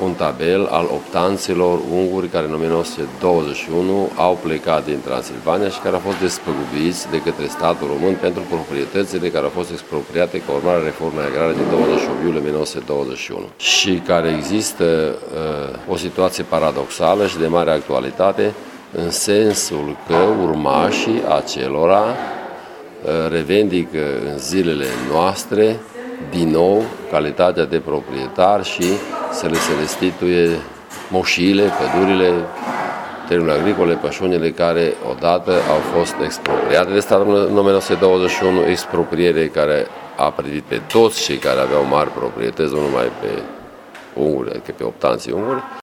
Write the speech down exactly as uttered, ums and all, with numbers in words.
un tabel al optanților unguri care în o mie nouă sute douăzeci și unu au plecat din Transilvania și care au fost despăgubiți de către statul român pentru proprietățile care au fost expropriate ca urmare a reformei agrare din douăzeci și opt iulie o mie nouă sute douăzeci și unu și care există uh, o situație paradoxală și de mare actualitate în sensul că urmașii acelora uh, revendică în zilele noastre din nou calitatea de proprietar și să le se restituie moșiile, pădurile, terenurile agricole, pășunile care odată au fost expropriate de statul în o mie nouă sute douăzeci și unu, expropriere care a privit pe toți cei care aveau mari proprietăți, nu numai pe unguri, adică pe optanții unguri.